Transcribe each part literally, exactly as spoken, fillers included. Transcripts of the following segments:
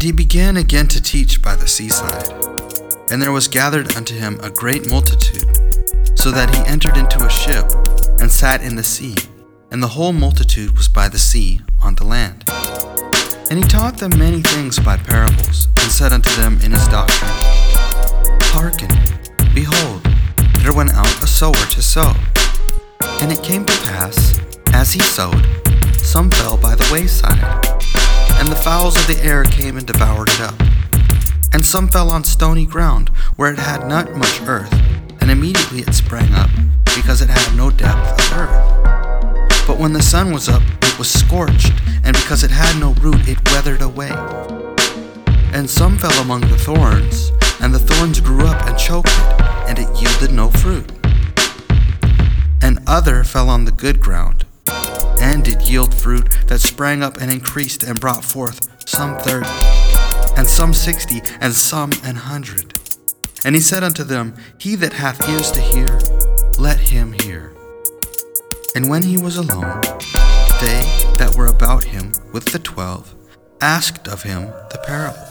he began again to teach by the seaside. And there was gathered unto him a great multitude, so that he entered into a ship, and sat in the sea, and the whole multitude was by the sea on the land. And he taught them many things by parables, and said unto them in his doctrine, Hearken, behold, there went out a sower to sow. And it came to pass, as he sowed, some fell by the wayside, and the fowls of the air came and devoured it up. And some fell on stony ground, where it had not much earth, and immediately it sprang up, because it had no depth of earth. But when the sun was up, it was scorched, and because it had no root, it withered away. And some fell among the thorns, and the thorns grew up and choked it, and it yielded no fruit. And other fell on the good ground, and did yield fruit that sprang up and increased and brought forth some thirty, and some sixty, and some an hundred. And he said unto them, He that hath ears to hear, let him hear. And when he was alone, they that were about him with the twelve asked of him the parable.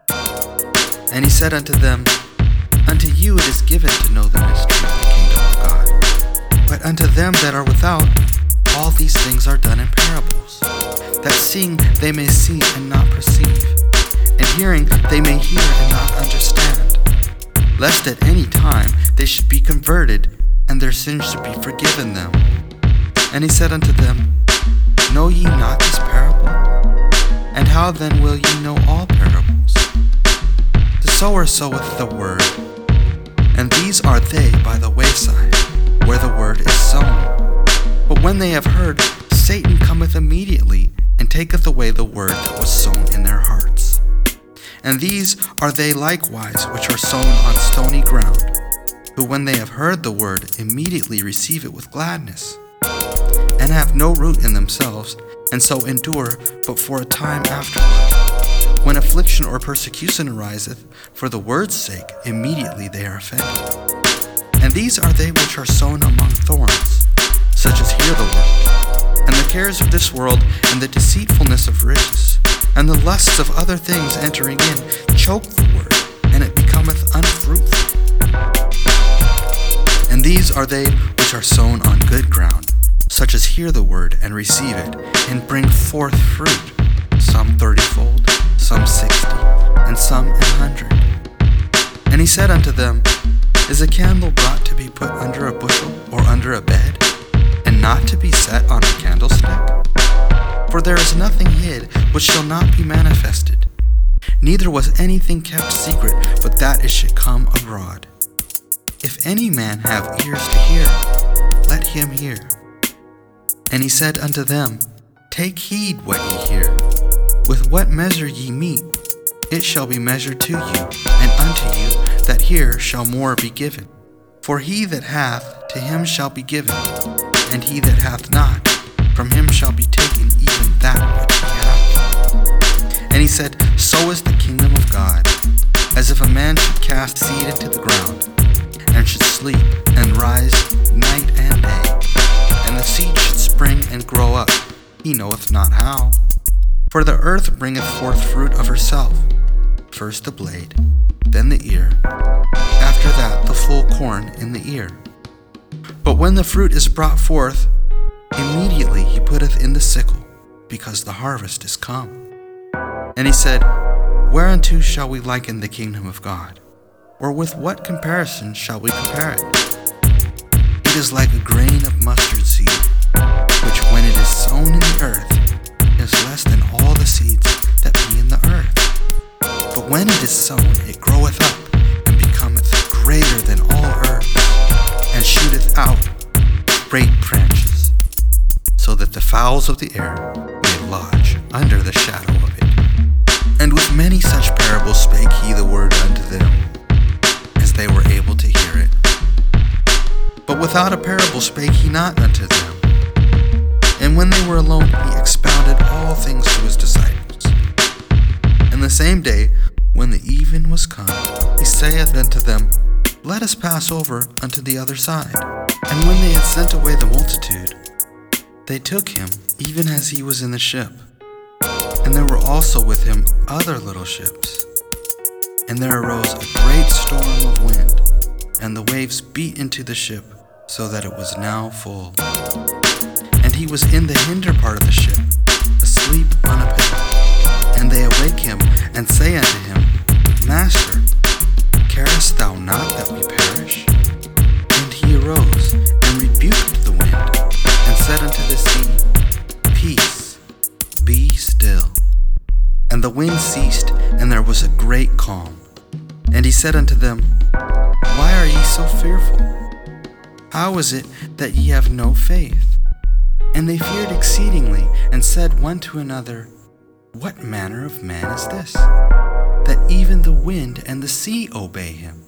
And he said unto them, Unto you it is given to know the mystery of the kingdom of God. But unto them that are without, all these things are done in parables, that seeing they may see and not perceive, and hearing they may hear and not understand, lest at any time they should be converted, and their sins should be forgiven them. And he said unto them, Know ye not this parable? And how then will ye know all parables? The sower soweth the word, and these are they by the wayside, where the word is sown. But when they have heard, Satan cometh immediately, and taketh away the word that was sown in their hearts. And these are they likewise which are sown on stony ground, who when they have heard the word immediately receive it with gladness, and have no root in themselves, and so endure but for a time afterward. When affliction or persecution ariseth, for the word's sake, immediately they are offended. And these are they which are sown among thorns, such as hear the word, and the cares of this world, and the deceitfulness of riches, and the lusts of other things entering in, choke the word, and it becometh unfruitful. And these are they which are sown on good ground, such as hear the word, and receive it, and bring forth fruit, some thirtyfold, some sixty, and some an hundred. And he said unto them, Is a candle brought to be put under a bushel, or under a bed, and not to be set on a candlestick? For there is nothing hid which shall not be manifested, neither was anything kept secret, but that it should come abroad. If any man have ears to hear, let him hear. And he said unto them, Take heed what ye hear. With what measure ye mete, it shall be measured to you, and unto you that hear shall more be given. For he that hath, to him shall be given, and he that hath not, from him shall be taken even that which he hath. And he said, So is the kingdom of God, as if a man should cast seed into the ground, and should sleep, and rise night and day, and the seed should spring and grow up, he knoweth not how. For the earth bringeth forth fruit of herself, first the blade, then the ear, after that the full corn in the ear. But when the fruit is brought forth, immediately he putteth in the sickle, because the harvest is come. And he said, Whereunto shall we liken the kingdom of God? Or with what comparison shall we compare it? It is like a grain of mustard seed, which when it is sown in the earth, is less than all the seeds that be in the earth. But when it is sown, it groweth up, and becometh greater than all herbs, and shooteth out great branches, so that the fowls of the air may lodge under the shadow of it. And with many such parables spake he the word unto them, as they were able to hear it. But without a parable spake he not unto them. And when they were alone, he expounded all things to his disciples. And the same day, when the even was come, he saith unto them, Let us pass over unto the other side. And when they had sent away the multitude, they took him, even as he was in the ship. And there were also with him other little ships. And there arose a great storm of wind, and the waves beat into the ship, so that it was now full. And he was in the hinder part of the ship, asleep on a pillow. And they awake him, and say unto him, Master, carest thou not that we perish? And he arose, and rebuked the wind, and said unto the sea, Peace, be still. And the wind ceased, and there was a great calm. And he said unto them, Why are ye so fearful? How is it that ye have no faith? And they feared exceedingly, and said one to another, What manner of man is this, that even the wind and the sea obey him?